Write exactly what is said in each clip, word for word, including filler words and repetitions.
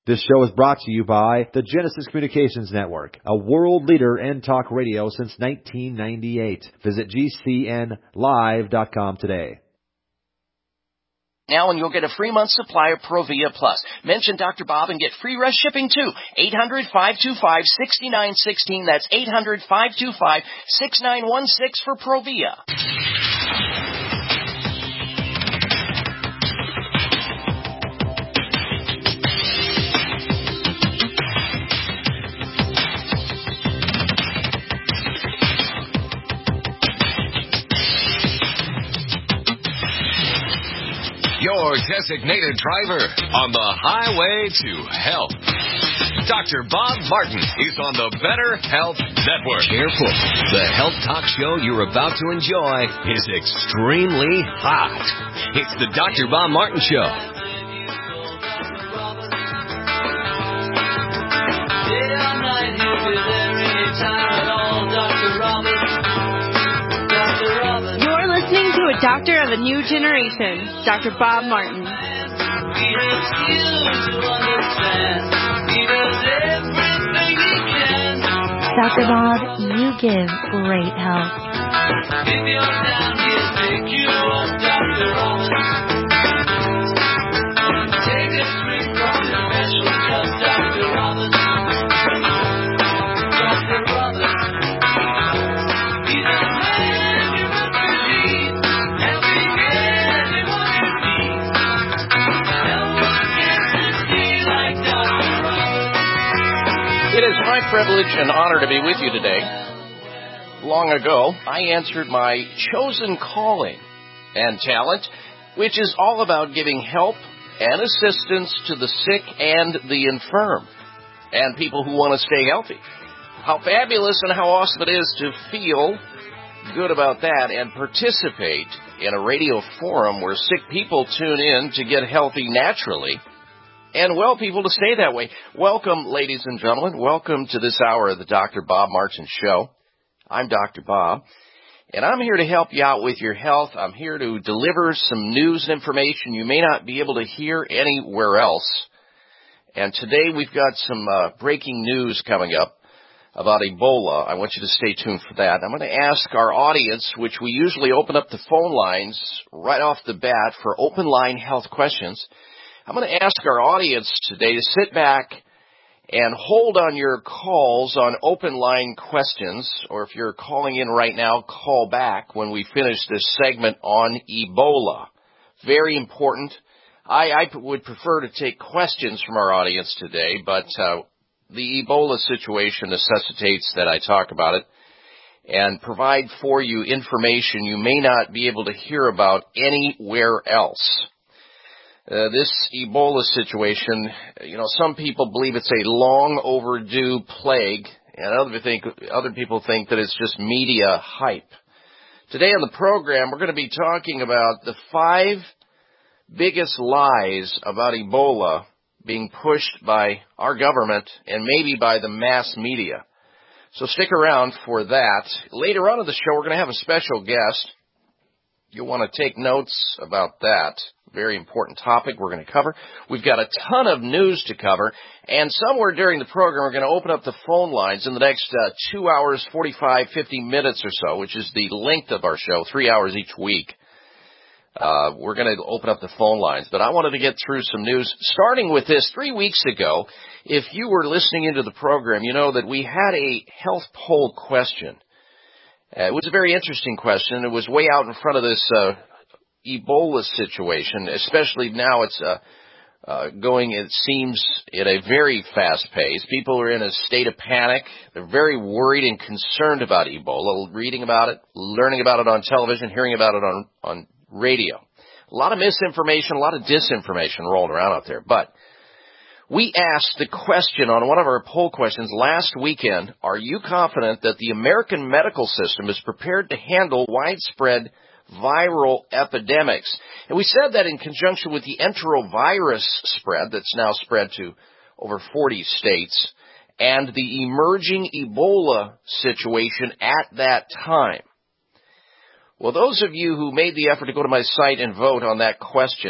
This show is brought to you by the Genesis Communications Network, a world leader in talk radio since nineteen ninety-eight. Visit G C N live dot com today. Now, and you'll get a free month supply of Provia Plus. Mention Doctor Bob and get free rush shipping, too. eight hundred, five two five, six nine one six. That's eight hundred, five two five, six nine one six for Provia. Your designated driver on the highway to health. Doctor Bob Martin is on the Better Health Network. Careful. The health talk show you're about to enjoy is extremely hot. It's the Doctor Bob Martin Show. A doctor of a new generation, Doctor Bob Martin. Doctor Bob, you give great help. If you're down here, pick you up, Doctor Robin. Take a drink from the special cup, Doctor Robin. Doctor Robin. He's a man you must believe, helping anyone you need. No one gets to see like Doctor Robin. It is my privilege and honor to be with you today. Long ago, I answered my chosen calling and talent, which is all about giving help and assistance to the sick and the infirm, and people who want to stay healthy. How fabulous and how awesome it is to feel good about that and participate in a radio forum where sick people tune in to get healthy naturally, and well people to stay that way. Welcome, ladies and gentlemen. Welcome to this hour of the Doctor Bob Martin Show. I'm Doctor Bob, and I'm here to help you out with your health. I'm here to deliver some news and information you may not be able to hear anywhere else. And today we've got some uh, breaking news coming up about Ebola. I want you to stay tuned for that. I'm going to ask our audience, which we usually open up the phone lines right off the bat for open line health questions. I'm going to ask our audience today to sit back and hold on your calls on open line questions, or if you're calling in right now, call back when we finish this segment on Ebola. Very important. I, I would prefer to take questions from our audience today, but uh, the Ebola situation necessitates that I talk about it and provide for you information you may not be able to hear about anywhere else. Uh, this Ebola situation, you know, some people believe it's a long overdue plague, and other think other people think that it's just media hype. Today on the program, we're going to be talking about the five biggest lies about Ebola being pushed by our government and maybe by the mass media. So stick around for that. Later on in the show, we're going to have a special guest. You'll want to take notes about that. Very important topic we're going to cover. We've got a ton of news to cover, and somewhere during the program we're going to open up the phone lines in the next uh, two hours, forty-five, fifty minutes or so, which is the length of our show, three hours each week. Uh, we're going to open up the phone lines, but I wanted to get through some news, starting with this. Three weeks ago, if you were listening into the program, you know that we had a health poll question. Uh, it was a very interesting question. It was way out in front of this uh Ebola situation, especially now it's uh, uh, going, it seems, at a very fast pace. People are in a state of panic. They're very worried and concerned about Ebola, reading about it, learning about it on television, hearing about it on, on radio. A lot of misinformation, a lot of disinformation rolling around out there. But we asked the question on one of our poll questions last weekend, are you confident that the American medical system is prepared to handle widespread viral epidemics? And we said that in conjunction with the enterovirus spread that's now spread to over forty states and the emerging Ebola situation at that time. Well, those of you who made the effort to go to my site and vote on that question,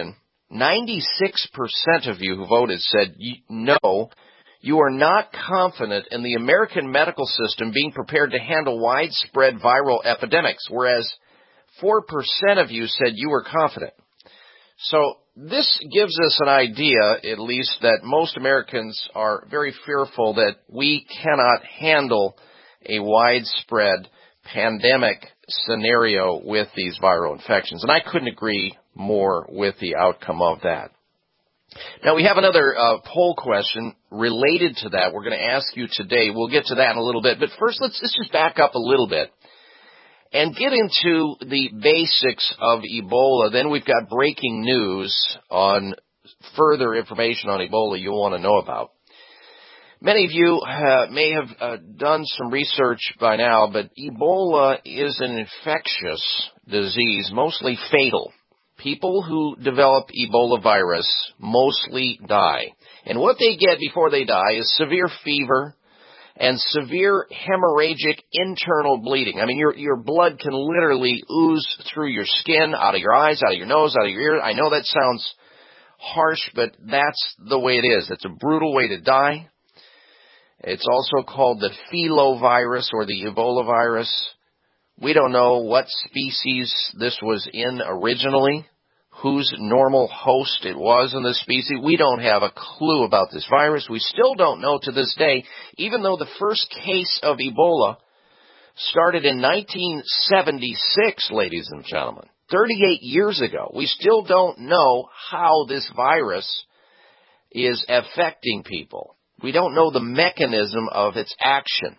ninety-six percent of you who voted said no, you are not confident in the American medical system being prepared to handle widespread viral epidemics, whereas four percent of you said you were confident. So this gives us an idea, at least, that most Americans are very fearful that we cannot handle a widespread pandemic scenario with these viral infections. And I couldn't agree more with the outcome of that. Now, we have another uh, poll question related to that we're going to ask you today. We'll get to that in a little bit. But first, let's, let's just back up a little bit and get into the basics of Ebola. Then we've got breaking news on further information on Ebola you'll want to know about. Many of you uh, may have uh, done some research by now, but Ebola is an infectious disease, mostly fatal. People who develop Ebola virus mostly die. And what they get before they die is severe fever and severe hemorrhagic internal bleeding. I mean, your your blood can literally ooze through your skin, out of your eyes, out of your nose, out of your ear. I know that sounds harsh, but that's the way it is. It's a brutal way to die. It's also called the filovirus or the Ebola virus. We don't know what species this was in originally, whose normal host it was in this species. We don't have a clue about this virus. We still don't know to this day, even though the first case of Ebola started in nineteen seventy-six, ladies and gentlemen, thirty-eight years ago. We still don't know how this virus is affecting people. We don't know the mechanism of its action.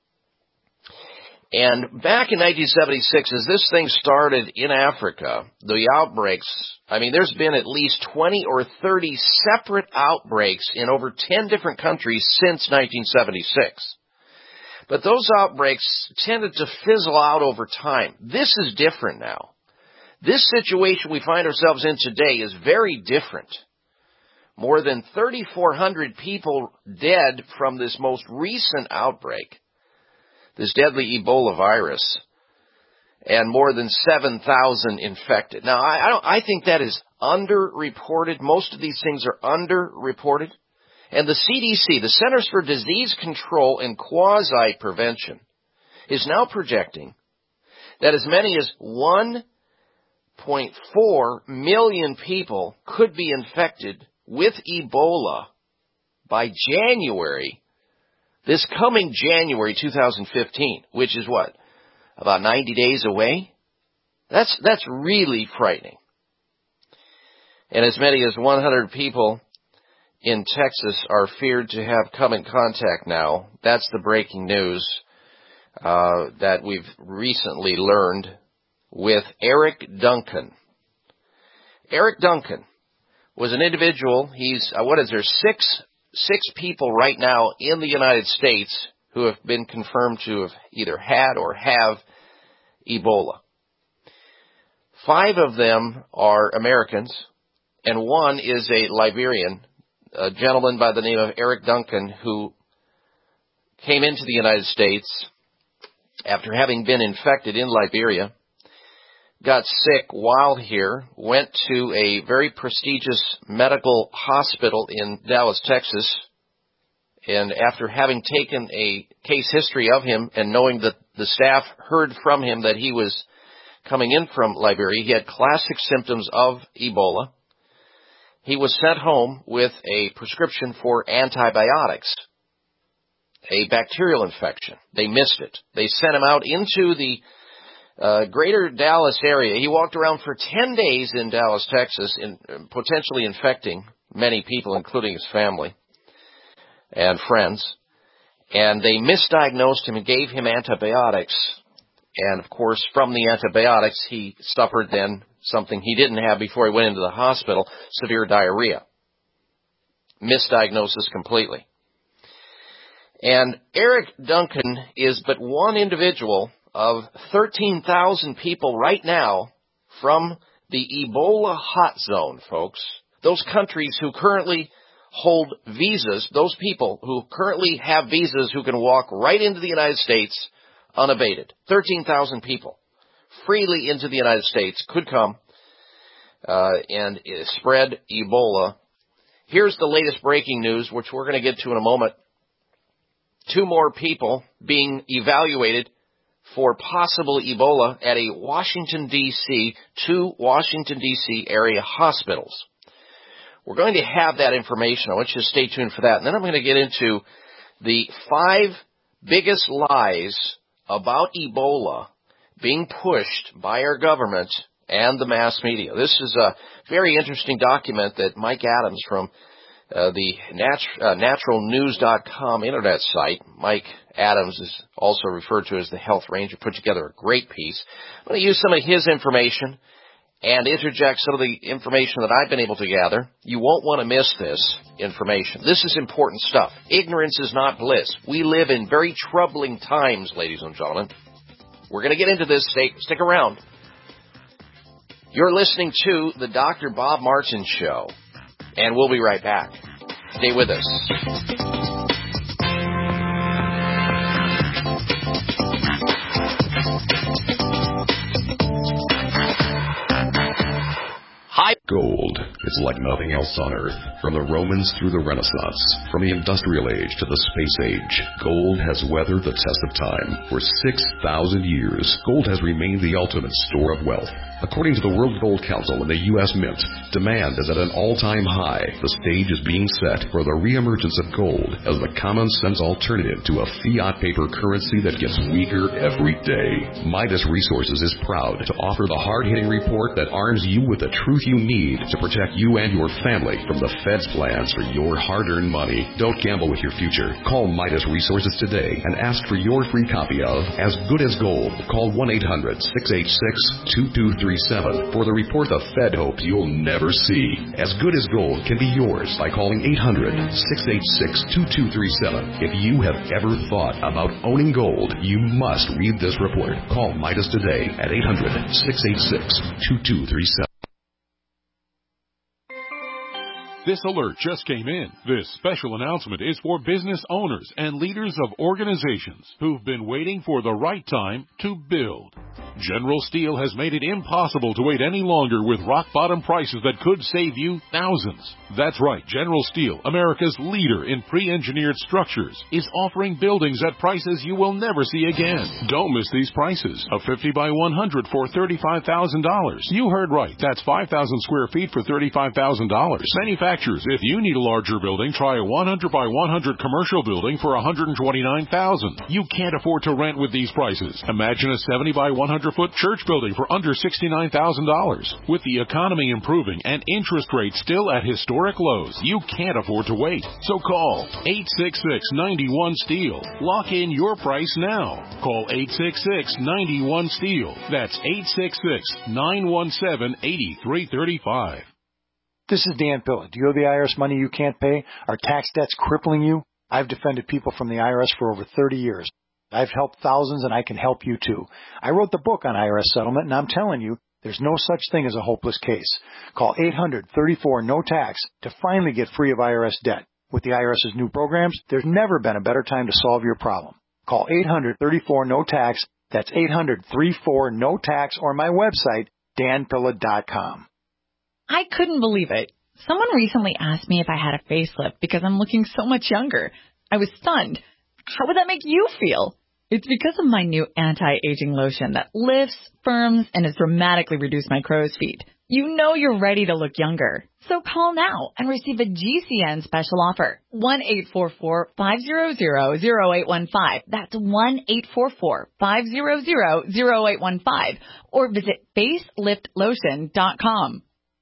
And back in nineteen seventy-six, as this thing started in Africa, the outbreaks, I mean, there's been at least twenty or thirty separate outbreaks in over ten different countries since nineteen seventy-six. But those outbreaks tended to fizzle out over time. This is different now. This situation we find ourselves in today is very different. More than thirty-four hundred people dead from this most recent outbreak, this deadly Ebola virus, and more than seven thousand infected. Now, I, I, don't, I think that is underreported. Most of these things are underreported. And the C D C, the Centers for Disease Control and Quasi-Prevention, is now projecting that as many as one point four million people could be infected with Ebola by January, this coming January two thousand fifteen, which is what, about ninety days away? That's, that's really frightening. And as many as one hundred people in Texas are feared to have come in contact now. That's the breaking news uh, that we've recently learned with Eric Duncan. Eric Duncan was an individual. He's, uh, what is there, six, six people right now in the United States who have been confirmed to have either had or have Ebola. Five of them are Americans, and one is a Liberian, a gentleman by the name of Eric Duncan, who came into the United States after having been infected in Liberia, got sick while here, went to a very prestigious medical hospital in Dallas, Texas, and after having taken a case history of him and knowing that the staff heard from him that he was coming in from Liberia, he had classic symptoms of Ebola. He was sent home with a prescription for antibiotics, a bacterial infection. They missed it. They sent him out into the uh, greater Dallas area. He walked around for ten days in Dallas, Texas, in, potentially infecting many people, including his family and friends. And they misdiagnosed him and gave him antibiotics. And, of course, from the antibiotics, he suffered then something he didn't have before he went into the hospital, severe diarrhea. Misdiagnosis completely. And Eric Duncan is but one individual of thirteen thousand people right now from the Ebola hot zone, folks. Those countries who currently hold visas, those people who currently have visas who can walk right into the United States unabated. thirteen thousand people freely into the United States could come uh, and spread Ebola. Here's the latest breaking news, which we're going to get to in a moment. Two more people being evaluated for possible Ebola at a Washington, D C, two Washington, D C area hospitals. We're going to have that information. I want you to stay tuned for that. And then I'm going to get into the five biggest lies about Ebola being pushed by our government and the mass media. This is a very interesting document that Mike Adams from uh, the nat- uh, natural news dot com internet site, Mike Adams is also referred to as the Health Ranger, put together a great piece. I'm going to use some of his information and interject some of the information that I've been able to gather. You won't want to miss this information. This is important stuff. Ignorance is not bliss. We live in very troubling times, ladies and gentlemen. We're going to get into this. Stay, stick around. You're listening to the Doctor Bob Martin Show, and we'll be right back. Stay with us. Gold is like nothing else on Earth. From the Romans through the Renaissance, from the Industrial Age to the Space Age, gold has weathered the test of time. For six thousand years, gold has remained the ultimate store of wealth. According to the World Gold Council and the U S Mint, demand is at an all-time high. The stage is being set for the reemergence of gold as the common-sense alternative to a fiat paper currency that gets weaker every day. Midas Resources is proud to offer the hard-hitting report that arms you with the truth you need to protect you and your family from the Fed's plans for your hard-earned money. Don't gamble with your future. Call Midas Resources today and ask for your free copy of As Good as Gold. Call one eight hundred, six eight six, two two three seven for the report the Fed hopes you'll never see. As Good as Gold can be yours by calling eight hundred, six eight six, two two three seven. If you have ever thought about owning gold, you must read this report. Call Midas today at eight hundred, six eight six, two two three seven. This alert just came in. This special announcement is for business owners and leaders of organizations who've been waiting for the right time to build. General Steel has made it impossible to wait any longer with rock-bottom prices that could save you thousands. That's right, General Steel, America's leader in pre-engineered structures, is offering buildings at prices you will never see again. Don't miss these prices. A fifty by one hundred for thirty-five thousand dollars. You heard right. That's five thousand square feet for thirty-five thousand dollars. Manufacturers, if you need a larger building, try a one hundred by one hundred commercial building for one hundred twenty-nine thousand dollars. You can't afford to rent with these prices. Imagine a seventy by one hundred foot church building for under sixty-nine thousand dollars. With the economy improving and interest rates still at historic lows, you can't afford to wait. So call eight six six, nine one, STEEL. Lock in your price now. Call eight six six, nine one, STEEL. That's eight six six, nine one seven, eight three three five. This is Dan Pilla. Do you owe the I R S money you can't pay? Are tax debts crippling you? I've defended people from the I R S for over thirty years. I've helped thousands, and I can help you too. I wrote the book on I R S settlement, and I'm telling you, there's no such thing as a hopeless case. Call eight hundred, thirty-four, no tax to finally get free of I R S debt. With the IRS's new programs, there's never been a better time to solve your problem. Call eight hundred, thirty-four, no tax. That's eight hundred, thirty-four, no tax, or my website, dan pilla dot com. I couldn't believe it. Someone recently asked me if I had a facelift because I'm looking so much younger. I was stunned. How would that make you feel? It's because of my new anti-aging lotion that lifts, firms, and has dramatically reduced my crow's feet. You know you're ready to look younger. So call now and receive a G C N special offer. one eight four four, five hundred, zero eight one five. That's one eight four four, five hundred, zero eight one five. Or visit facelift lotion dot com.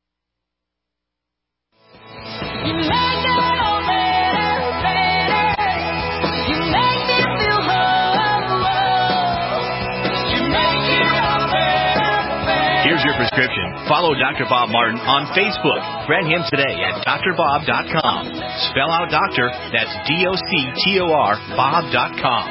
You make it all better, better. You make me feel whole. You make it all better, better. Here's your prescription. Follow Doctor Bob Martin on Facebook. Friend him today at d r bob dot com. Spell out doctor, that's D O C T O R, bob dot com.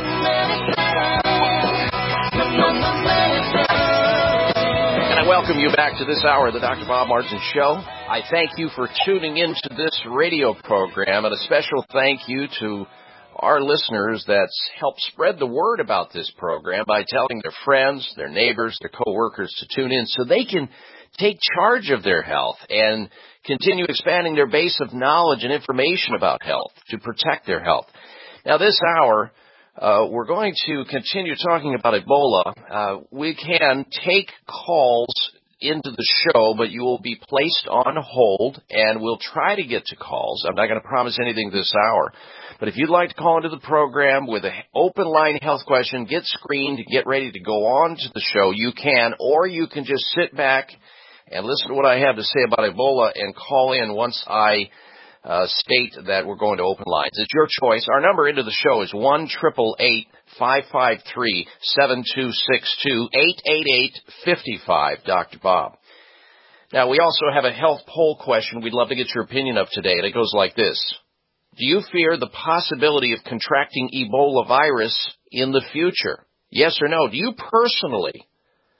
And I welcome you back to this hour of the Doctor Bob Martin Show. I thank you for tuning into this radio program, and a special thank you to our listeners that's helped spread the word about this program by telling their friends, their neighbors, their coworkers to tune in so they can take charge of their health and continue expanding their base of knowledge and information about health to protect their health. Now, this hour, uh, we're going to continue talking about Ebola. Uh, we can take calls into the show, but you will be placed on hold, and we'll try to get to calls. I'm not going to promise anything this hour. But if you'd like to call into the program with an open line health question, get screened, get ready to go on to the show, you can, or you can just sit back and listen to what I have to say about Ebola and call in once I uh, state that we're going to open lines. It's your choice. Our number into the show is one eight eight eight, five five three, seven two six two, eight eight eight, five five, Doctor Bob. Now, we also have a health poll question we'd love to get your opinion of today, and it goes like this. Do you fear the possibility of contracting Ebola virus in the future? Yes or no? Do you personally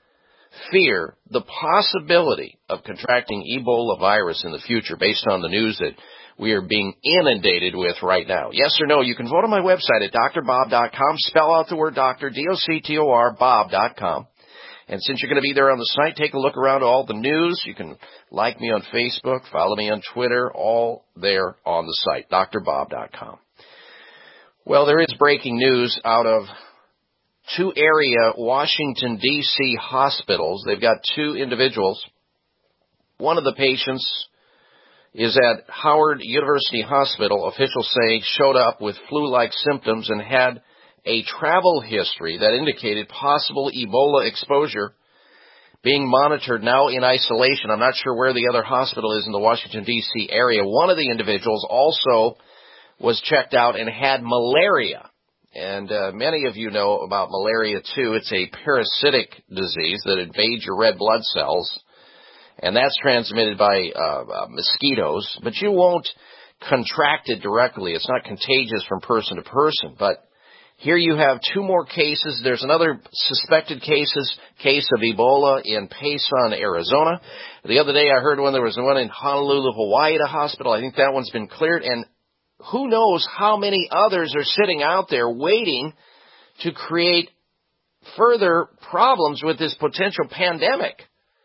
fear the possibility of contracting Ebola virus in the future based on the news that we are being inundated with right now? Yes or no? You can vote on my website at D R bob dot com. Spell out the word doctor, D O C T O R, Bob dot com. And since you're going to be there on the site, take a look around at all the news. You can like me on Facebook, follow me on Twitter, all there on the site, D R bob dot com. Well, there is breaking news out of two area Washington, D C hospitals. They've got two individuals. One of the patients is at Howard University Hospital, officials say, showed up with flu-like symptoms and had a travel history that indicated possible Ebola exposure, being monitored now in isolation. I'm not sure where the other hospital is in the Washington, D C area. One of the individuals also was checked out and had malaria. And uh, many of you know about malaria, too. It's a parasitic disease that invades your red blood cells, and that's transmitted by uh, uh, mosquitoes. But you won't contract it directly. It's not contagious from person to person. But here you have two more cases. There's another suspected cases, case of Ebola in Payson, Arizona. The other day I heard one, there was one in Honolulu, Hawaii at a hospital. I think that one's been cleared. And who knows how many others are sitting out there waiting to create further problems with this potential pandemic.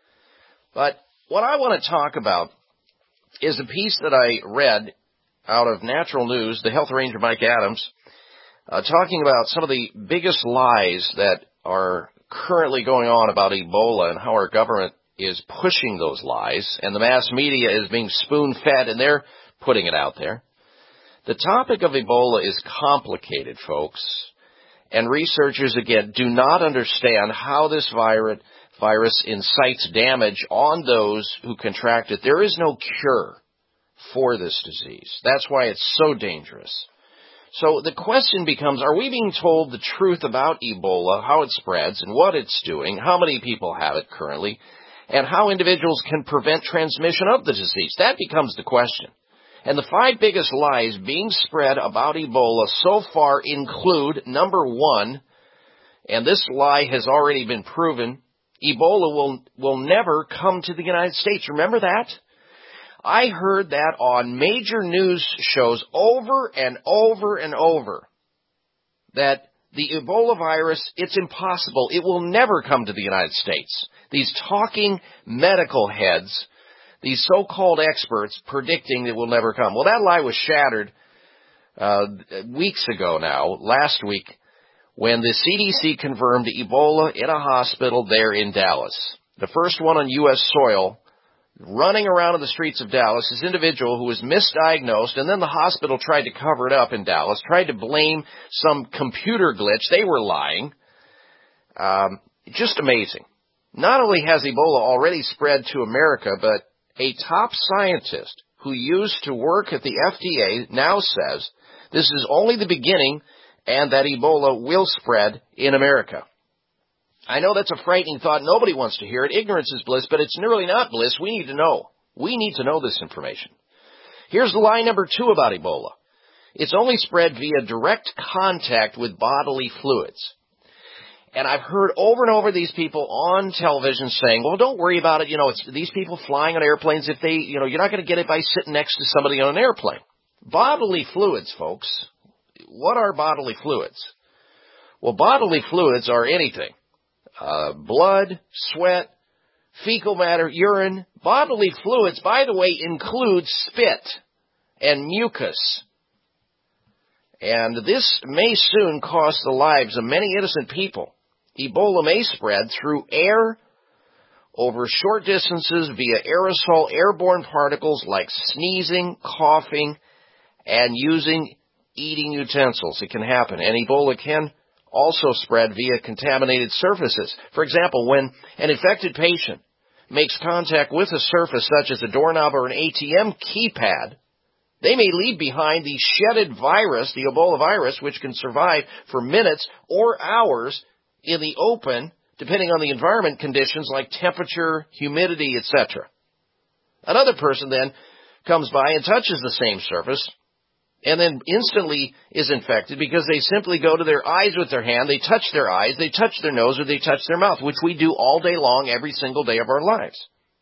But what I want to talk about is a piece that I read out of Natural News, the Health Ranger Mike Adams, Uh, talking about some of the biggest lies that are currently going on about Ebola and how our government is pushing those lies, and the mass media is being spoon-fed, and they're putting it out there. The topic of Ebola is complicated, folks, and researchers, again, do not understand how this virus, virus incites damage on those who contract it. There is no cure for this disease. That's why it's so dangerous. So the question becomes, are we being told the truth about Ebola, how it spreads and what it's doing, how many people have it currently, and how individuals can prevent transmission of the disease? That becomes the question. And the five biggest lies being spread about Ebola so far include, number one, and this lie has already been proven, Ebola will, will never come to the United States. Remember that? I heard that on major news shows over and over and over, that the Ebola virus, it's impossible. It will never come to the United States. These talking medical heads, these so-called experts predicting it will never come. Well, that lie was shattered uh, weeks ago now, last week, when the C D C confirmed Ebola in a hospital there in Dallas. The first one on U S soil, running around in the streets of Dallas, this individual who was misdiagnosed, and then the hospital tried to cover it up in Dallas, tried to blame some computer glitch. They were lying. Um, just amazing. Not only has Ebola already spread to America, but a top scientist who used to work at the F D A now says this is only the beginning and that Ebola will spread in America. I know that's a frightening thought. Nobody wants to hear it. Ignorance is bliss, but it's really not bliss. We need to know. We need to know this information. Here's the lie number two about Ebola. It's only spread via direct contact with bodily fluids. And I've heard over and over these people on television saying, well, don't worry about it. You know, it's these people flying on airplanes. If they, you know, you're not going to get it by sitting next to somebody on an airplane. Bodily fluids, folks. What are bodily fluids? Well, bodily fluids are anything. Uh, blood, sweat, fecal matter, urine, bodily fluids, by the way, include spit and mucus. And this may soon cost the lives of many innocent people. Ebola may spread through air, over short distances via aerosol airborne particles like sneezing, coughing, and using eating utensils. It can happen. And Ebola can also spread via contaminated surfaces. For example, when an infected patient makes contact with a surface such as a doorknob or an A T M keypad, they may leave behind the shedded virus, the Ebola virus, which can survive for minutes or hours in the open, depending on the environment conditions like temperature, humidity, et cetera. Another person then comes by and touches the same surface and then instantly is infected because they simply go to their eyes with their hand, they touch their eyes, they touch their nose, or they touch their mouth, which we do all day long, every single day of our lives.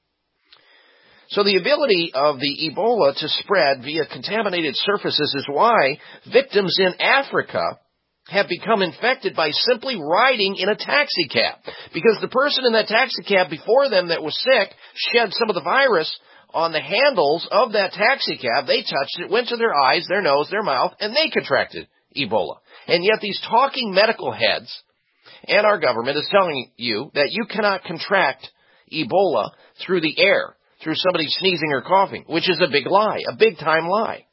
So the ability of the Ebola to spread via contaminated surfaces is why victims in Africa have become infected by simply riding in a taxi cab. Because the person in that taxi cab before them that was sick shed some of the virus on the handles of that taxi cab. They touched it, went to their eyes, their nose, their mouth, and they contracted Ebola. And yet these talking medical heads and our government is telling you that you cannot contract Ebola through the air, through somebody sneezing or coughing, which is a big lie, a big-time lie.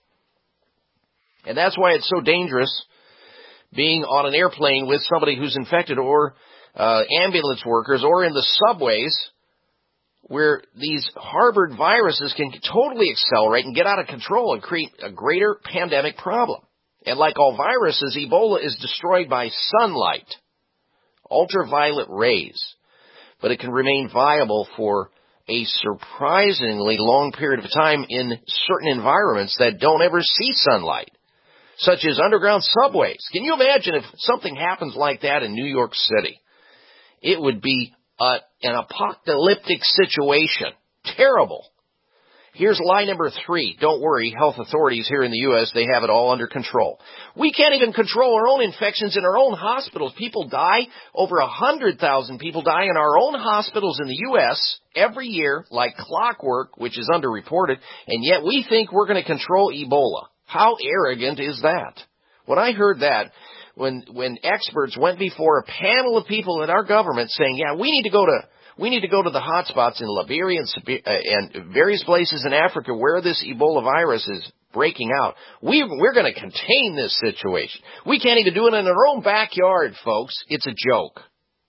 And that's why it's so dangerous being on an airplane with somebody who's infected, or uh, ambulance workers, or in the subways where these harbored viruses can totally accelerate and get out of control and create a greater pandemic problem. And like all viruses, Ebola is destroyed by sunlight, ultraviolet rays, but it can remain viable for a surprisingly long period of time in certain environments that don't ever see sunlight, such as underground subways. Can you imagine if something happens like that in New York City? It would be a, an apocalyptic situation. Terrible. Here's lie number three. Don't worry, health authorities here in the U S, they have it all under control. We can't even control our own infections in our own hospitals. People die, over one hundred thousand people die in our own hospitals in the U S every year like clockwork, which is underreported, and yet we think we're going to control Ebola. How arrogant is that? When I heard that, when when experts went before a panel of people in our government saying, yeah, we need to go to we need to go to the hot spots in Liberia and, and various places in Africa where this Ebola virus is breaking out. We, we're going to contain this situation. We can't even do it in our own backyard, folks. It's a joke.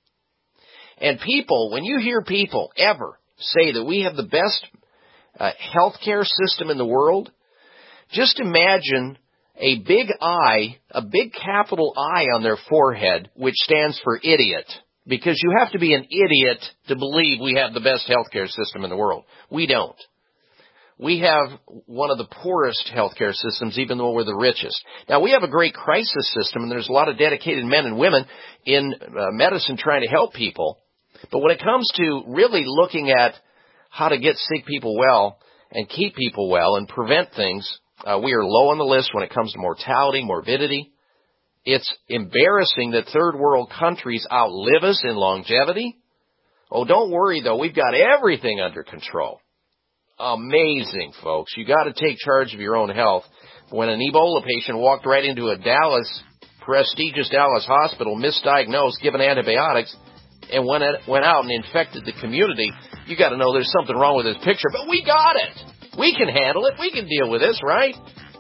And people, when you hear people ever say that we have the best uh, healthcare system in the world, just imagine a big I, a big capital I on their forehead, which stands for idiot. Because you have to be an idiot to believe we have the best healthcare system in the world. We don't. We have one of the poorest healthcare systems, even though we're the richest. Now, we have a great crisis system, and there's a lot of dedicated men and women in uh, medicine trying to help people. But when it comes to really looking at how to get sick people well and keep people well and prevent things, uh, we are low on the list when it comes to mortality, morbidity. It's embarrassing that third world countries outlive us in longevity. Oh, don't worry, though. We've got everything under control. Amazing, folks. You got to take charge of your own health. When an Ebola patient walked right into a Dallas, prestigious Dallas hospital, misdiagnosed, given antibiotics, and went went out and infected the community, you got to know there's something wrong with this picture. But we got it. We can handle it. We can deal with this, right?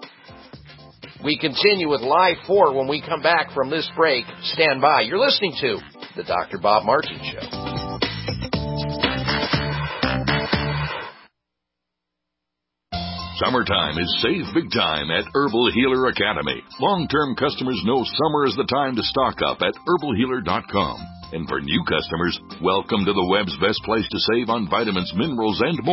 We continue with Live four when we come back from this break. Stand by. You're listening to the Doctor Bob Martin Show. Summertime is save big time at Herbal Healer Academy. Long-term customers know summer is the time to stock up at herbal healer dot com. And for new customers, welcome to the web's best place to save on vitamins, minerals, and more.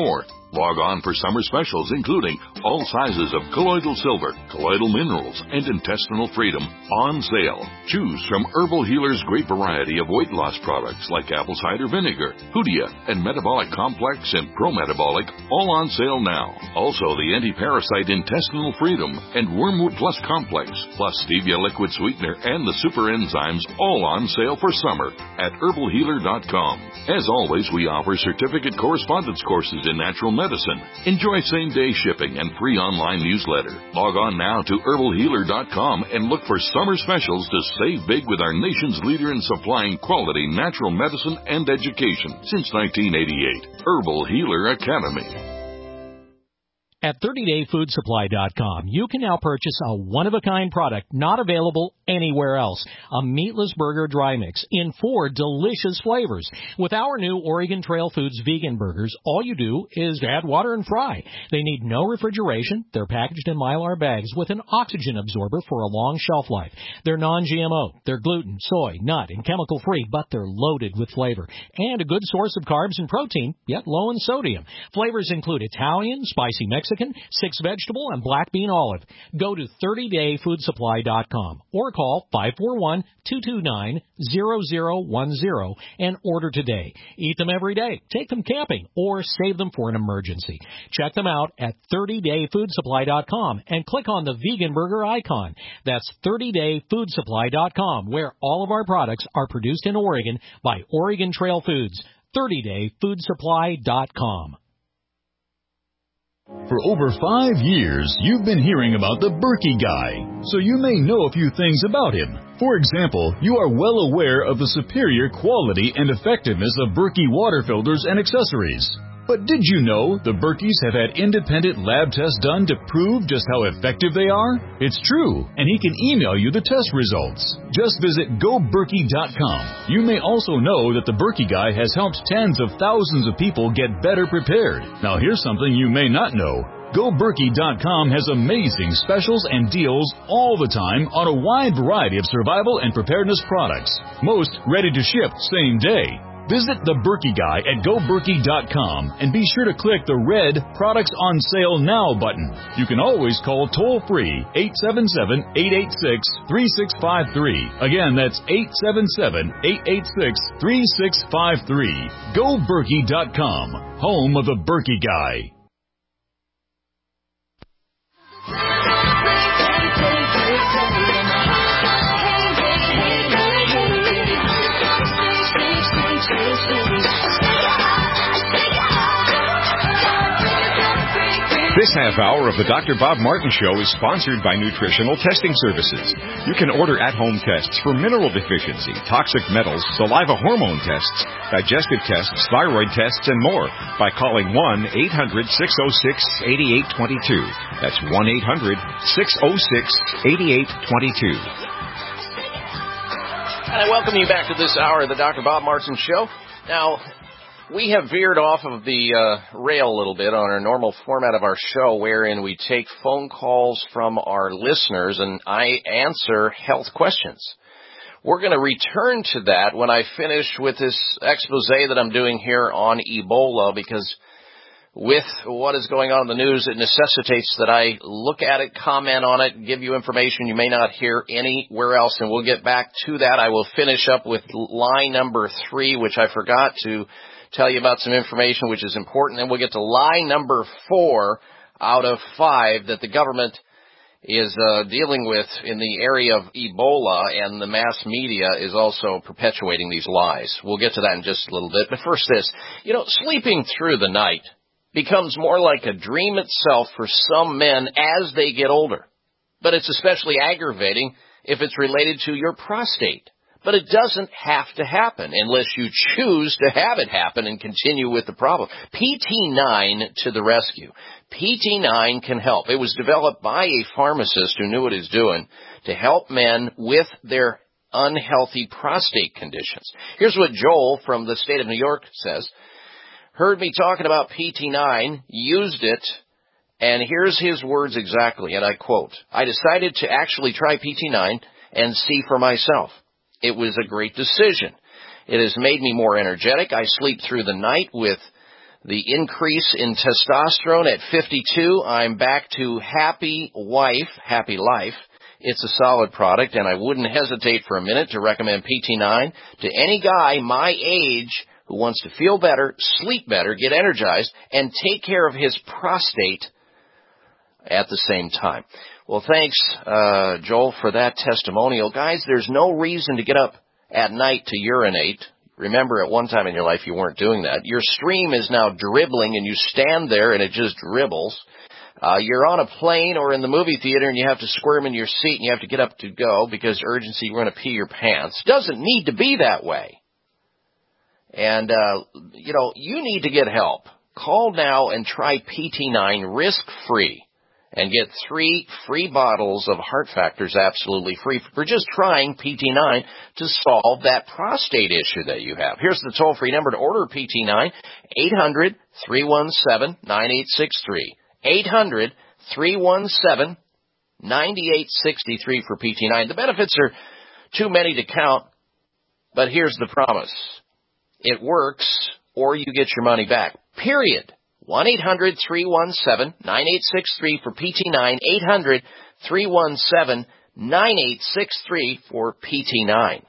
Log on for summer specials including all sizes of colloidal silver, colloidal minerals, and intestinal freedom on sale. Choose from Herbal Healer's great variety of weight loss products like apple cider vinegar, Hoodia, and Metabolic Complex and Pro-Metabolic, all on sale now. Also, the anti-parasite intestinal freedom and Wormwood Plus Complex, plus stevia liquid sweetener and the super enzymes, all on sale for summer at herbal healer dot com. As always, we offer certificate correspondence courses in natural medicine. Enjoy same-day shipping and free online newsletter. Log on now to herbal healer dot com and look for summer specials to save big with our nation's leader in supplying quality natural medicine and education since nineteen eighty-eight. Herbal Healer Academy. At thirty day food supply dot com, you can now purchase a one-of-a-kind product not available anywhere else. A meatless burger dry mix in four delicious flavors. With our new Oregon Trail Foods vegan burgers, all you do is add water and fry. They need no refrigeration. They're packaged in Mylar bags with an oxygen absorber for a long shelf life. They're non G M O. They're gluten, soy, nut, and chemical-free, but they're loaded with flavor. And a good source of carbs and protein, yet low in sodium. Flavors include Italian, spicy Mexican, six vegetable, and black bean olive. Go to thirty day food supply dot com or call five four one, two two nine, zero zero one zero and order today. Eat them every day, take them camping, or save them for an emergency. Check them out at thirty day food supply dot com and click on the vegan burger icon. That's thirty day food supply dot com, where all of our products are produced in Oregon by Oregon Trail Foods. thirty day food supply dot com. For over five years, you've been hearing about the Berkey Guy, so you may know a few things about him. For example, you are well aware of the superior quality and effectiveness of Berkey water filters and accessories. But did you know the Berkeys have had independent lab tests done to prove just how effective they are? It's true, and he can email you the test results. Just visit go berkey dot com. You may also know that the Berkey Guy has helped tens of thousands of people get better prepared. Now here's something you may not know. go berkey dot com has amazing specials and deals all the time on a wide variety of survival and preparedness products. Most ready to ship same day. Visit the Berkey Guy at go berkey dot com and be sure to click the red Products on Sale Now button. You can always call toll-free eight seven seven, eight eight six, three six five three. Again, that's eight seven seven, eight eight six, three six five three. go berkey dot com, home of the Berkey Guy. This half hour of the Doctor Bob Martin Show is sponsored by Nutritional Testing Services. You can order at-home tests for mineral deficiency, toxic metals, saliva hormone tests, digestive tests, thyroid tests, and more by calling one eight hundred, six oh six, eight eight two two. That's one eight hundred, six oh six, eight eight two two. And I welcome you back to this hour of the Doctor Bob Martin Show. Now, we have veered off of the uh, rail a little bit on our normal format of our show, wherein we take phone calls from our listeners and I answer health questions. We're going to return to that when I finish with this expose that I'm doing here on Ebola, because with what is going on in the news, it necessitates that I look at it, comment on it, give you information you may not hear anywhere else, and we'll get back to that. I will finish up with lie number three, which I forgot to tell you about some information which is important. Then we'll get to lie number four out of five that the government is uh, dealing with in the area of Ebola, and the mass media is also perpetuating these lies. We'll get to that in just a little bit. But first this, you know, sleeping through the night becomes more like a dream itself for some men as they get older. But it's especially aggravating if it's related to your prostate. But it doesn't have to happen unless you choose to have it happen and continue with the problem. P T nine to the rescue. P T nine can help. It was developed by a pharmacist who knew what he was doing to help men with their unhealthy prostate conditions. Here's what Joel from the state of New York says. Heard me talking about P T nine, used it, and here's his words exactly, and I quote, I decided to actually try P T nine and see for myself. It was a great decision. It has made me more energetic. I sleep through the night with The increase in testosterone at fifty-two, I'm back to Happy Wife, Happy Life. It's a solid product, and I wouldn't hesitate for a minute to recommend P T nine to any guy my age who wants to feel better, sleep better, get energized, and take care of his prostate at the same time. Well, thanks, uh, Joel, for that testimonial. Guys, there's no reason to get up at night to urinate. Remember, at one time in your life you weren't doing that. Your stream is now dribbling, and you stand there and it just dribbles. Uh, you're on a plane or in the movie theater and you have to squirm in your seat and you have to get up to go because urgency, you're going to pee your pants. Doesn't need to be that way. And, uh, you know, you need to get help. Call now and try P T nine risk-free and get three free bottles of Heart Factors absolutely free for just trying P T nine to solve that prostate issue that you have. Here's the toll-free number to order P T nine, eight hundred, three one seven, nine eight six three. eight hundred, three one seven, nine eight six three for P T nine. The benefits are too many to count, but here's the promise. It works, or you get your money back. Period. one eight hundred, three one seven, nine eight six three for P T nine. eight hundred, three one seven, nine eight six three for P T nine.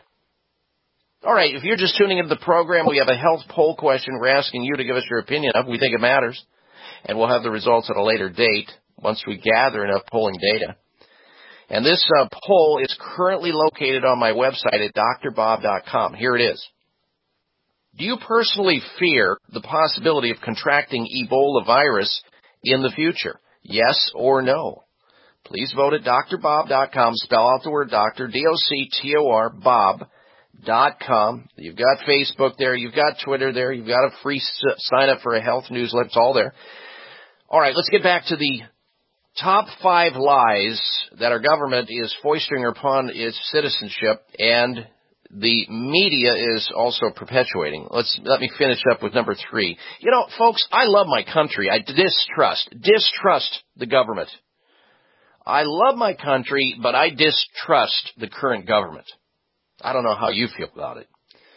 All right, if you're just tuning into the program, we have a health poll question we're asking you to give us your opinion of. We think it matters. And we'll have the results at a later date once we gather enough polling data. And this uh, poll is currently located on my website at D R bob dot com. Here it is. Do you personally fear the possibility of contracting Ebola virus in the future? Yes or no? Please vote at D R bob dot com. Spell out the word doctor, D O C T O R, Bob dot com. You've got Facebook there. You've got Twitter there. You've got a free sign up for a health newsletter. It's all there. All right, let's get back to the top five lies that our government is foisting upon its citizenship and the media is also perpetuating. Let's let me finish up with number three. You know, folks, I love my country. I distrust, distrust the government. I love my country, but I distrust the current government. I don't know how you feel about it.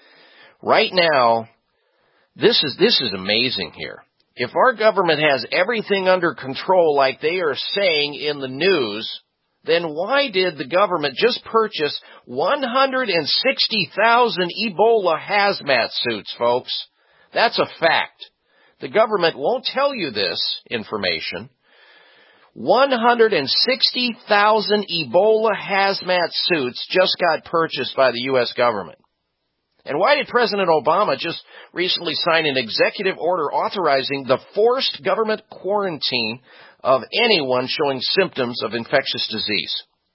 Right now, this is this is amazing here. If our government has everything under control like they are saying in the news, then why did the government just purchase one hundred sixty thousand Ebola hazmat suits, folks? That's a fact. The government won't tell you this information. one hundred sixty thousand Ebola hazmat suits just got purchased by the U S government. And why did President Obama just recently sign an executive order authorizing the forced government quarantine of anyone showing symptoms of infectious disease?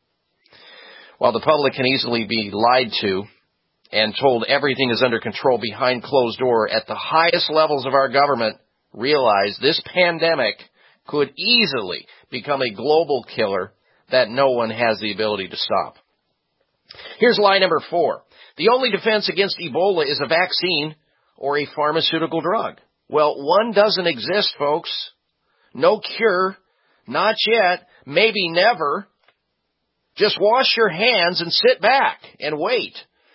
While the public can easily be lied to and told everything is under control behind closed door at the highest levels of our government, realize this pandemic could easily become a global killer that no one has the ability to stop. Here's lie number four. The only defense against Ebola is a vaccine or a pharmaceutical drug. Well, one doesn't exist, folks. No cure. Not yet. Maybe never. Just wash your hands and sit back and wait.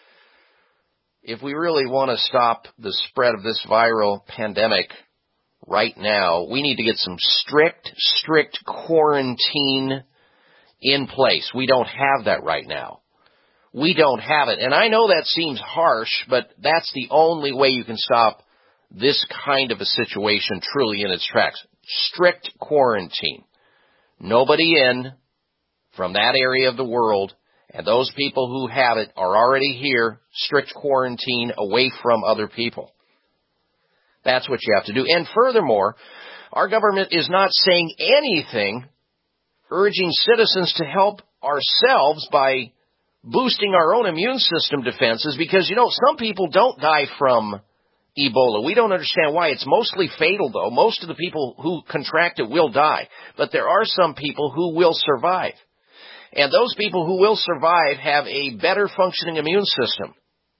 If we really want to stop the spread of this viral pandemic right now, we need to get some strict, strict quarantine in place. We don't have that right now. We don't have it. And I know that seems harsh, but that's the only way you can stop this kind of a situation truly in its tracks. Strict quarantine. Nobody in from that area of the world, and those people who have it are already here. Strict quarantine away from other people. That's what you have to do. And furthermore, our government is not saying anything urging citizens to help ourselves by boosting our own immune system defenses, because, you know, some people don't die from Ebola. We don't understand why. It's mostly fatal, though. Most of the people who contract it will die. But there are some people who will survive. And those people who will survive have a better functioning immune system.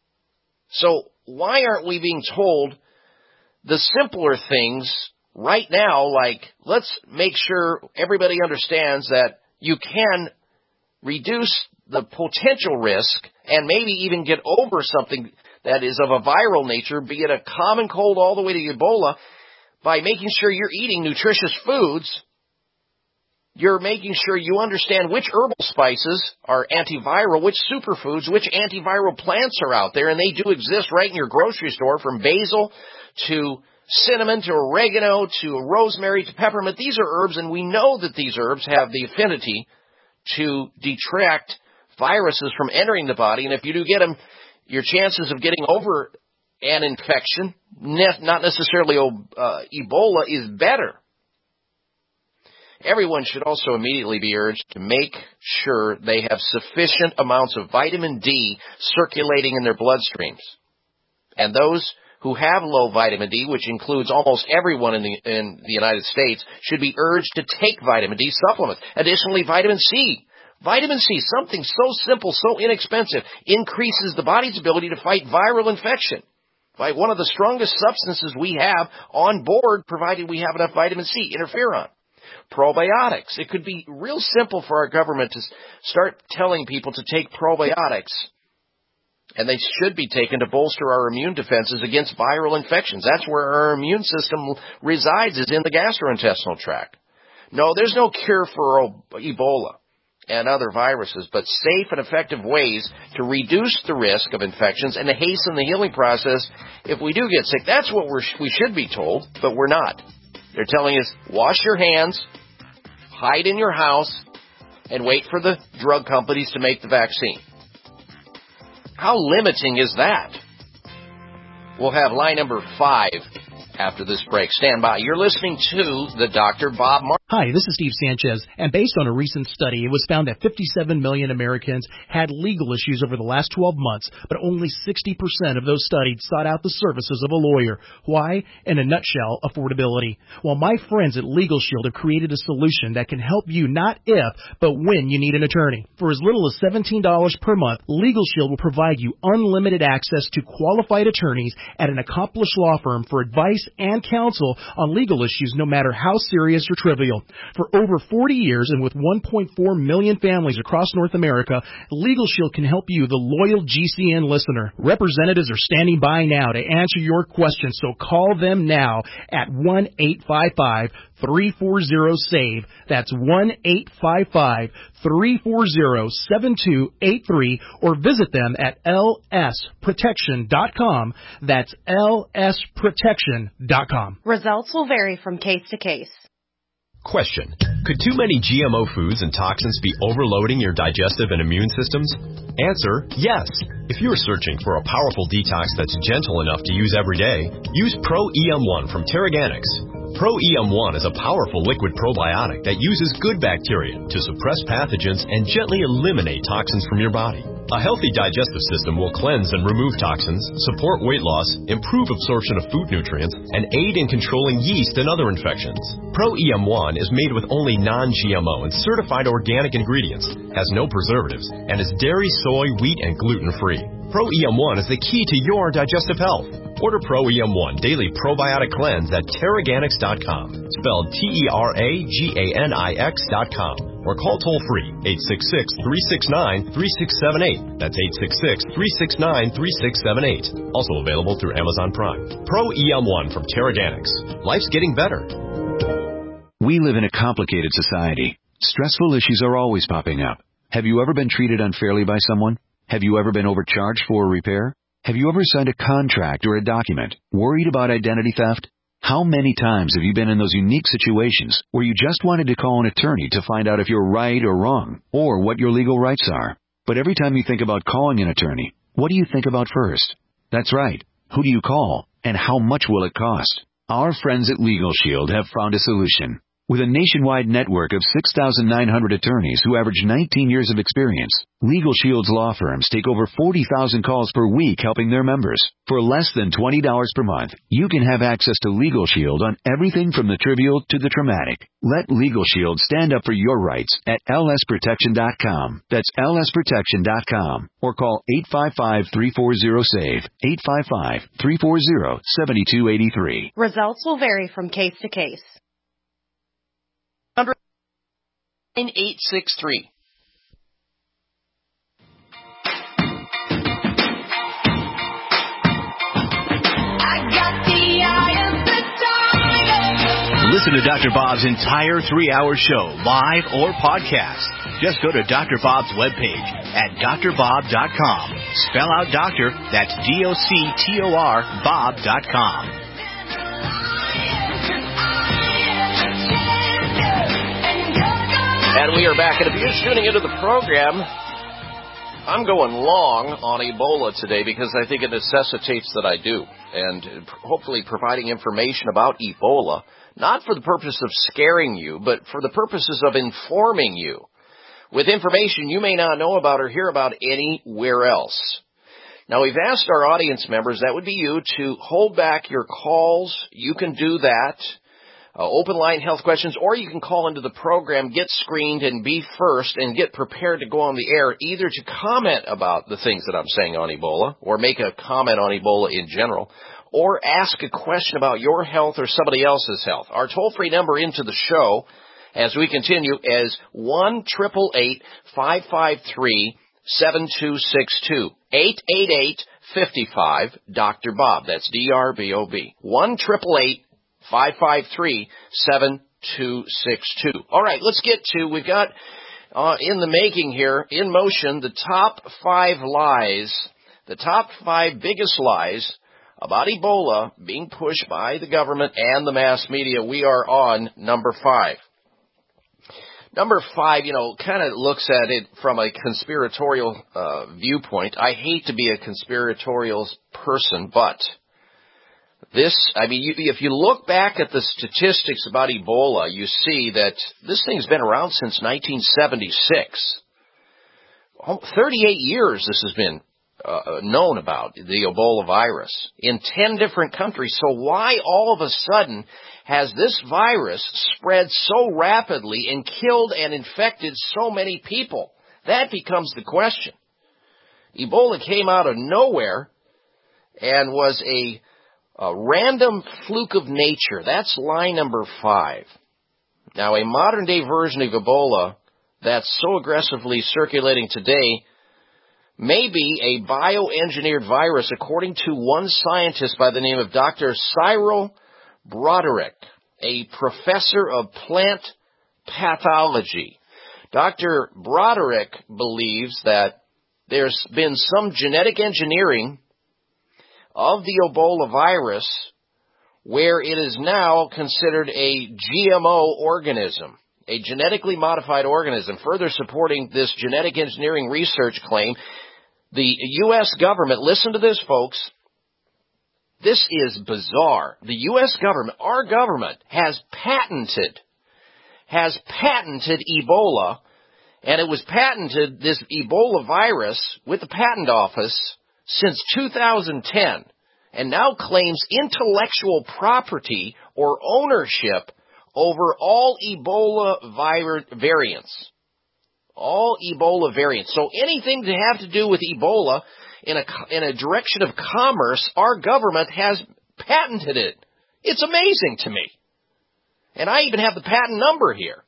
So why aren't we being told the simpler things right now, like let's make sure everybody understands that you can reduce the potential risk and maybe even get over something that is of a viral nature, be it a common cold all the way to Ebola, by making sure you're eating nutritious foods, you're making sure you understand which herbal spices are antiviral, which superfoods, which antiviral plants are out there, and they do exist right in your grocery store, from basil to cinnamon to oregano to rosemary to peppermint. These are herbs, and we know that these herbs have the affinity to detract viruses from entering the body, and if you do get them, your chances of getting over an infection, not necessarily uh, Ebola, is better. Everyone should also immediately be urged to make sure they have sufficient amounts of vitamin D circulating in their bloodstreams. And those who have low vitamin D, which includes almost everyone in the, in the United States, should be urged to take vitamin D supplements. Additionally, vitamin C. Vitamin C, something so simple, so inexpensive, increases the body's ability to fight viral infection. Right? One of the strongest substances we have on board, provided we have enough vitamin C, interferon. Probiotics. It could be real simple for our government to start telling people to take probiotics. And they should be taken to bolster our immune defenses against viral infections. That's where our immune system resides, is in the gastrointestinal tract. No, there's no cure for Ebola and other viruses, but safe and effective ways to reduce the risk of infections and to hasten the healing process if we do get sick. That's what we're, we should be told, but we're not. They're telling us, wash your hands, hide in your house, and wait for the drug companies to make the vaccine. How limiting is that? We'll have line number five after this break. Stand by. You're listening to the Doctor Bob Martin. Hi, this is Steve Sanchez, and based on a recent study, it was found that fifty-seven million Americans had legal issues over the last twelve months, but only sixty percent of those studied sought out the services of a lawyer. Why? In a nutshell, affordability. Well, my friends at Legal Shield have created a solution that can help you not if, but when you need an attorney. For as little as seventeen dollars per month, Legal Shield will provide you unlimited access to qualified attorneys at an accomplished law firm for advice and counsel on legal issues, no matter how serious or trivial. For over forty years and with one point four million families across North America, Legal Shield can help you, the loyal G C N listener. Representatives are standing by now to answer your questions, so call them now at one eight five five, three four zero, S A V E. That's one eight five five, three four zero, seven two eight three, or visit them at L S protection dot com. That's L S protection dot com. Results will vary from case to case. Question. Could too many G M O foods and toxins be overloading your digestive and immune systems? Answer, yes. If you are searching for a powerful detox that's gentle enough to use every day, use Pro E M one from Terraganics. Pro E M one is a powerful liquid probiotic that uses good bacteria to suppress pathogens and gently eliminate toxins from your body. A healthy digestive system will cleanse and remove toxins, support weight loss, improve absorption of food nutrients, and aid in controlling yeast and other infections. Pro E M one is made with only non-G M O and certified organic ingredients, has no preservatives, and is dairy, soy, wheat, and gluten-free. Pro E M one is the key to your digestive health. Order Pro E M one Daily Probiotic Cleanse at Terraganics dot com, spelled T E R A G A N I X dot com, or call toll-free eight six six, three six nine, three six seven eight. That's eight six six, three six nine, three six seven eight. Also available through Amazon Prime. Pro E M one from Terraganics. Life's getting better. We live in a complicated society. Stressful issues are always popping up. Have you ever been treated unfairly by someone? Have you ever been overcharged for a repair? Have you ever signed a contract or a document worried about identity theft? How many times have you been in those unique situations where you just wanted to call an attorney to find out if you're right or wrong, or what your legal rights are? But every time you think about calling an attorney, what do you think about first? That's right. Who do you call, and how much will it cost? Our friends at Legal Shield have found a solution. With a nationwide network of six thousand nine hundred attorneys who average nineteen years of experience, Legal Shield's law firms take over forty thousand calls per week helping their members. For less than twenty dollars per month, you can have access to Legal Shield on everything from the trivial to the traumatic. Let Legal Shield stand up for your rights at L S protection dot com. That's L S protection dot com. Or call eight five five, three four zero, S A V E, eight five five, three four zero, seven two eight three. Results will vary from case to case. nine eight six three. I got the eye of the tiger. listen to Doctor Bob's entire three-hour show, live or podcast. Just go to Doctor Bob's webpage at D R bob dot com. Spell out doctor, that's D O C T O R, Bob dot com. And we are back. And if you're just tuning into the program, I'm going long on Ebola today because I think it necessitates that I do. And hopefully providing information about Ebola, not for the purpose of scaring you, but for the purposes of informing you with information you may not know about or hear about anywhere else. Now, we've asked our audience members, that would be you, to hold back your calls. You can do that. Uh, open line health questions, or you can call into the program, get screened, and be first, and get prepared to go on the air, either to comment about the things that I'm saying on Ebola, or make a comment on Ebola in general, or ask a question about your health or somebody else's health. Our toll-free number into the show, as we continue, is one eight eight eight, five five three, seven two six two. eight eight eight, five five, Doctor Bob. That's D R B O B. one eight eight eight, five five three, seven two six two. All right, let's get to, we've got uh, in the making here, in motion, the top five lies, the top five biggest lies about Ebola being pushed by the government and the mass media. We are on number five. Number five, you know, kind of looks at it from a conspiratorial uh, viewpoint. I hate to be a conspiratorial person, but this, I mean, you, if you look back at the statistics about Ebola, you see that this thing's been around since nineteen seventy-six. Oh, thirty-eight years this has been uh, known about, the Ebola virus, in ten different countries. So why all of a sudden has this virus spread so rapidly and killed and infected so many people? That becomes the question. Ebola came out of nowhere and was a A random fluke of nature. That's lie number five. Now, a modern-day version of Ebola that's so aggressively circulating today may be a bioengineered virus, according to one scientist by the name of Doctor Cyril Broderick, a professor of plant pathology. Doctor Broderick believes that there's been some genetic engineering of the Ebola virus, where it is now considered a G M O organism, a genetically modified organism. Further supporting this genetic engineering research claim, the U S government, listen to this, folks, this is bizarre. The U S government, our government, has patented, has patented Ebola, and it was patented, this Ebola virus, with the patent office since two thousand ten, and now claims intellectual property or ownership over all Ebola vir- variants. All Ebola variants. So anything to have to do with Ebola in a, in a direction of commerce, our government has patented it. It's amazing to me. And I even have the patent number here.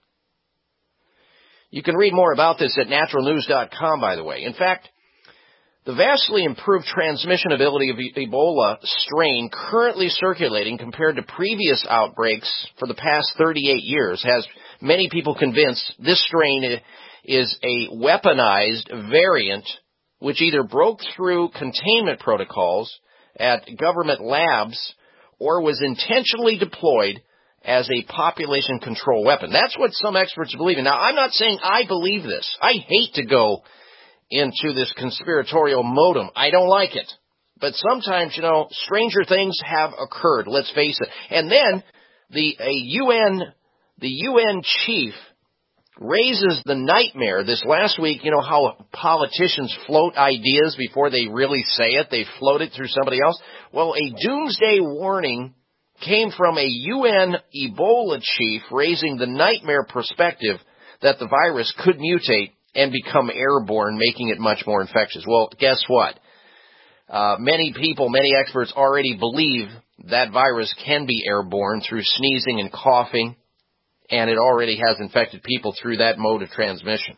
You can read more about this at natural news dot com, by the way. In fact, the vastly improved transmission ability of Ebola strain currently circulating compared to previous outbreaks for the past thirty-eight years has many people convinced this strain is a weaponized variant which either broke through containment protocols at government labs or was intentionally deployed as a population control weapon. That's what some experts believe in. Now, I'm not saying I believe this. I hate to go into this conspiratorial modem. I don't like it. But sometimes, you know, stranger things have occurred, let's face it. And then the a U N the U N chief raises the nightmare this last week. You know how politicians float ideas before they really say it. They float it through somebody else. Well, a doomsday warning came from a U N Ebola chief raising the nightmare perspective that the virus could mutate and become airborne, making it much more infectious. Well, guess what? Uh, many people, many experts already believe that virus can be airborne through sneezing and coughing, and it already has infected people through that mode of transmission.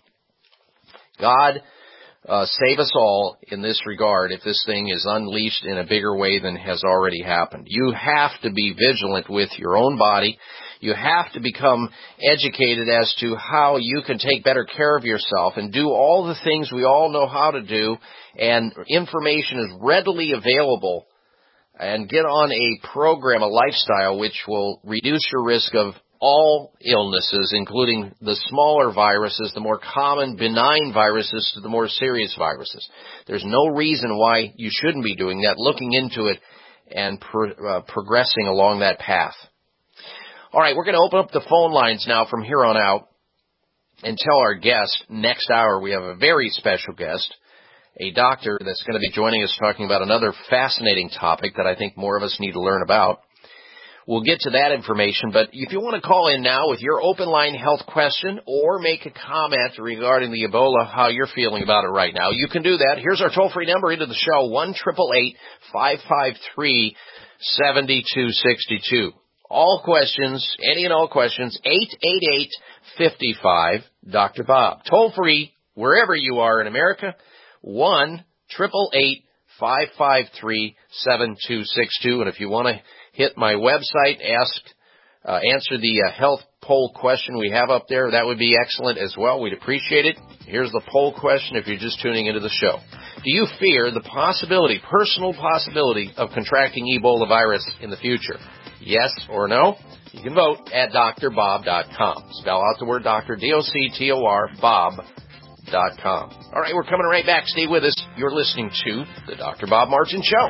God uh, save us all in this regard if this thing is unleashed in a bigger way than has already happened. You have to be vigilant with your own body. You have to become educated as to how you can take better care of yourself and do all the things we all know how to do, and information is readily available. And get on a program, a lifestyle, which will reduce your risk of all illnesses, including the smaller viruses, the more common benign viruses, to the more serious viruses. There's no reason why you shouldn't be doing that, looking into it and pro- uh, progressing along that path. All right, we're going to open up the phone lines now from here on out and tell our guest next hour. We have a very special guest, a doctor that's going to be joining us talking about another fascinating topic that I think more of us need to learn about. We'll get to that information, but if you want to call in now with your open line health question or make a comment regarding the Ebola, how you're feeling about it right now, you can do that. Here's our toll-free number into the show, one eight eight eight, five five three, seven two six two. All questions, any and all questions, eight eight eight, five five, Doctor Bob. Toll-free, wherever you are in America, one eight eight eight, five five three, seven two six two. And if you want to hit my website, ask, uh, answer the uh, health poll question we have up there, that would be excellent as well. We'd appreciate it. Here's the poll question if you're just tuning into the show. Do you fear the possibility, personal possibility, of contracting Ebola virus in the future? Yes or no? You can vote at D R bob dot com. Spell out the word doctor, D O C T O R, Bob dot com. All right, we're coming right back. Stay with us. You're listening to the Doctor Bob Martin Show.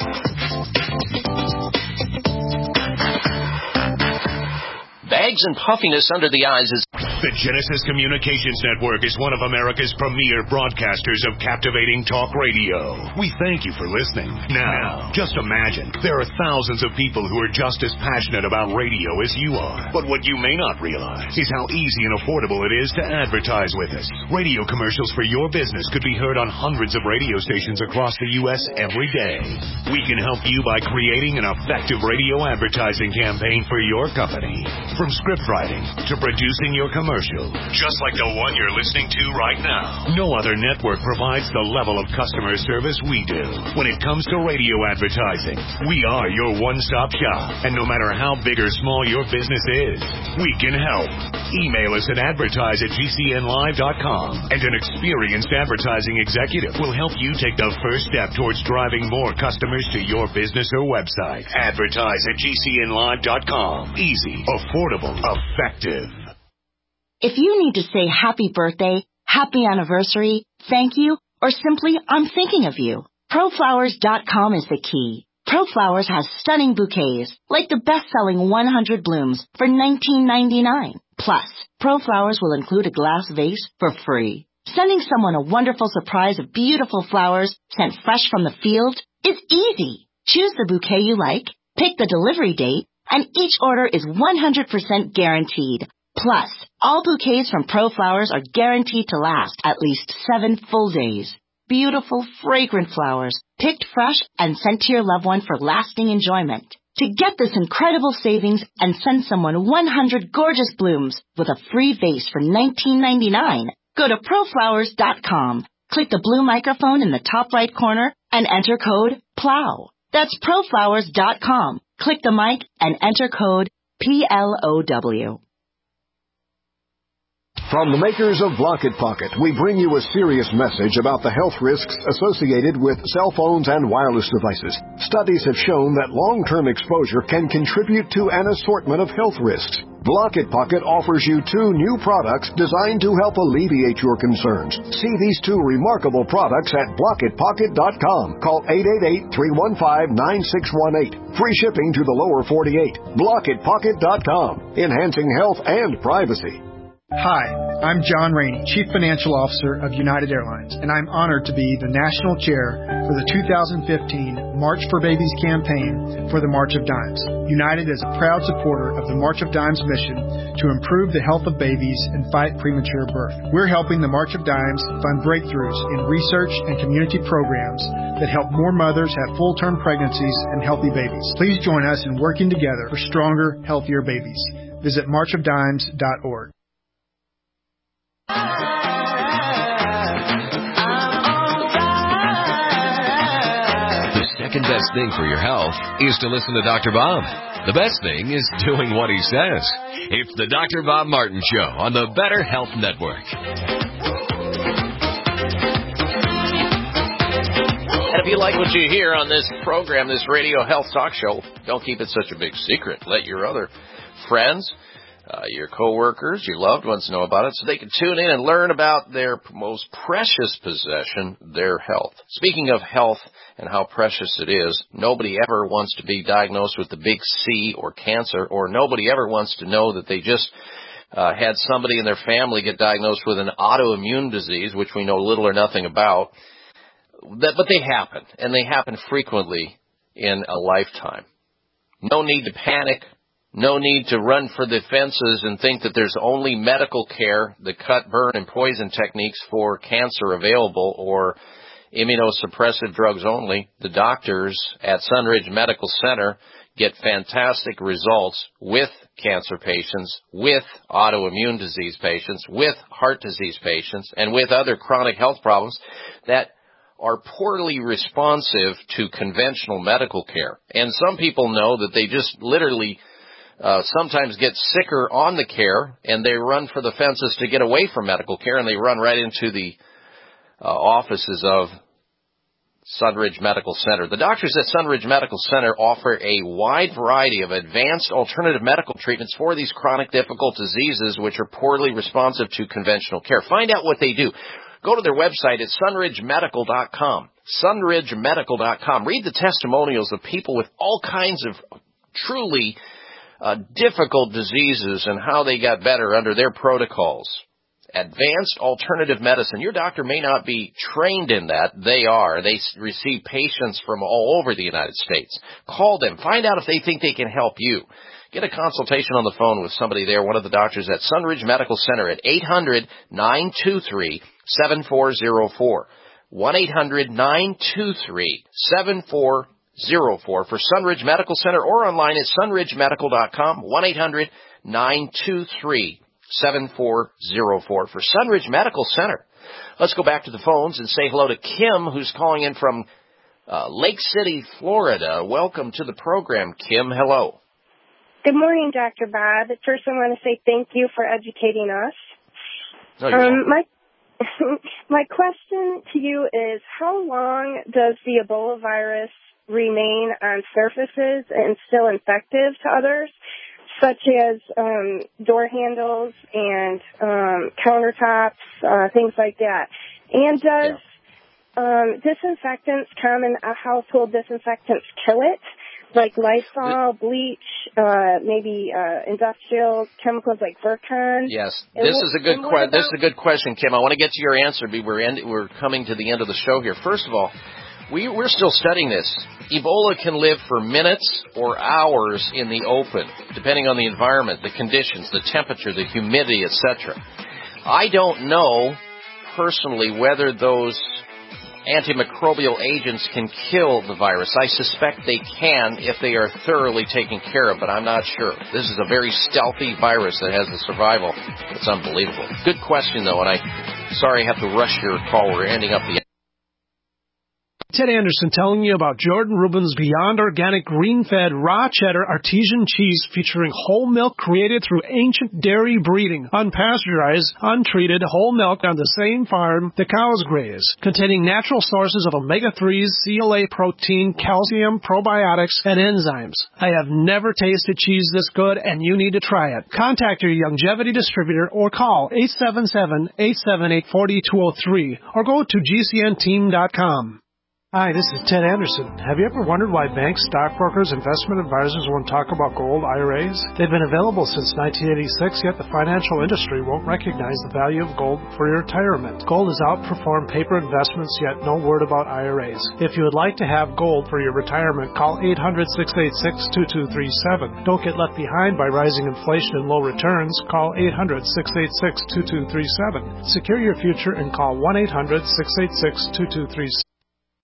Bags and puffiness under the eyes is... The Genesis Communications Network is one of America's premier broadcasters of captivating talk radio. We thank you for listening. Now, just imagine, there are thousands of people who are just as passionate about radio as you are. But what you may not realize is how easy and affordable it is to advertise with us. Radio commercials for your business could be heard on hundreds of radio stations across the U S every day. We can help you by creating an effective radio advertising campaign for your company. From script writing to producing your commercial, just like the one you're listening to right now. No other network provides the level of customer service we do. When it comes to radio advertising, we are your one-stop shop. And no matter how big or small your business is, we can help. Email us at advertise at G C N live dot com, and an experienced advertising executive will help you take the first step towards driving more customers to your business or website. Advertise at G C N live dot com. Easy, affordable, effective. If you need to say happy birthday, happy anniversary, thank you, or simply I'm thinking of you, Pro Flowers dot com is the key. ProFlowers has stunning bouquets, like the best-selling one hundred blooms for nineteen ninety-nine. Plus, ProFlowers will include a glass vase for free. Sending someone a wonderful surprise of beautiful flowers sent fresh from the field is easy. Choose the bouquet you like, pick the delivery date, and each order is one hundred percent guaranteed. Plus, all bouquets from ProFlowers are guaranteed to last at least seven full days. Beautiful, fragrant flowers, picked fresh and sent to your loved one for lasting enjoyment. To get this incredible savings and send someone one hundred gorgeous blooms with a free vase for nineteen ninety-nine, go to Pro Flowers dot com, click the blue microphone in the top right corner, and enter code PLOW. That's Pro Flowers dot com. Click the mic and enter code P L O W. From the makers of Blocket Pocket, we bring you a serious message about the health risks associated with cell phones and wireless devices. Studies have shown that long-term exposure can contribute to an assortment of health risks. Blocket Pocket offers you two new products designed to help alleviate your concerns. See these two remarkable products at Blocket Pocket dot com. Call eight eight eight, three one five, nine six one eight. Free shipping to the lower forty-eight. Blocket Pocket dot com. Enhancing health and privacy. Hi, I'm John Rainey, Chief Financial Officer of United Airlines, and I'm honored to be the National Chair for the two thousand fifteen March for Babies campaign for the March of Dimes. United is a proud supporter of the March of Dimes mission to improve the health of babies and fight premature birth. We're helping the March of Dimes fund breakthroughs in research and community programs that help more mothers have full-term pregnancies and healthy babies. Please join us in working together for stronger, healthier babies. Visit march of dimes dot org. second best thing for your health is to listen to Doctor Bob. The best thing is doing what he says. It's the Doctor Bob Martin Show on the Better Health Network. And if you like what you hear on this program, this radio health talk show, don't keep it such a big secret. Let your other friends, uh, your coworkers, your loved ones know about it so they can tune in and learn about their most precious possession, their health. Speaking of health and how precious it is, nobody ever wants to be diagnosed with the big C or cancer, or nobody ever wants to know that they just uh, had somebody in their family get diagnosed with an autoimmune disease, which we know little or nothing about. That, but they happen, and they happen frequently in a lifetime. No need to panic. No need to run for the fences and think that there's only medical care, the cut, burn, and poison techniques for cancer available, or immunosuppressive drugs only. The doctors at Sunridge Medical Center get fantastic results with cancer patients, with autoimmune disease patients, with heart disease patients, and with other chronic health problems that are poorly responsive to conventional medical care. And some people know that they just literally uh, sometimes get sicker on the care, and they run for the fences to get away from medical care, and they run right into the uh, offices of Sunridge Medical Center. The doctors at Sunridge Medical Center offer a wide variety of advanced alternative medical treatments for these chronic difficult diseases which are poorly responsive to conventional care. Find out what they do. Go to their website at sunridge medical dot com, sunridge medical dot com. Read the testimonials of people with all kinds of truly uh, difficult diseases and how they got better under their protocols. Advanced alternative medicine. Your doctor may not be trained in that. They are. They receive patients from all over the United States. Call them. Find out if they think they can help you. Get a consultation on the phone with somebody there, one of the doctors at Sunridge Medical Center at eight hundred, nine two three, seven four zero four. one eight hundred, nine two three, seven four zero four for Sunridge Medical Center, or online at sunridge medical dot com. one eight hundred, nine two three, seven four zero four for Sunridge Medical Center. Let's go back to the phones and say hello to Kim, who's calling in from uh, Lake City, Florida. Welcome to the program, Kim. Hello. Good morning, Doctor Bob. First, I want to say thank you for educating us. No, you're um, my my question to you is, how long does the Ebola virus remain on surfaces and still infective to others, such as um, door handles and um, countertops, uh, things like that? And does yeah. um, disinfectants, common uh, household disinfectants, kill it? Like Lysol, bleach, uh, maybe uh, industrial chemicals like Virkon. Yes, and this what, is a good que- this is a good question, Kim. I want to get to your answer. We're end- we're coming to the end of the show here. First of all, we we're still studying this. Ebola can live for minutes or hours in the open, depending on the environment, the conditions, the temperature, the humidity, et cetera. I don't know personally whether those antimicrobial agents can kill the virus. I suspect they can if they are thoroughly taken care of, but I'm not sure. This is a very stealthy virus that has a survival. It's unbelievable. Good question, though, and I'm sorry I have to rush your call. We're ending up the Ted Anderson telling you about Jordan Rubin's Beyond Organic Green-Fed Raw Cheddar Artesian Cheese featuring whole milk created through ancient dairy breeding, unpasteurized, untreated whole milk on the same farm the cows graze, containing natural sources of omega threes, C L A protein, calcium, probiotics, and enzymes. I have never tasted cheese this good, and you need to try it. Contact your Longevity distributor or call eight seven seven, eight seven eight, four two zero three or go to G C N team dot com. Hi, this is Ted Anderson. Have you ever wondered why banks, stockbrokers, investment advisors won't talk about gold I R As? They've been available since nineteen eighty-six, yet the financial industry won't recognize the value of gold for your retirement. Gold has outperformed paper investments, yet no word about I R As. If you would like to have gold for your retirement, call eight hundred, six eight six, two two three seven. Don't get left behind by rising inflation and low returns. Call eight hundred, six eight six, two two three seven. Secure your future and call one eight hundred, six eight six, two two three seven.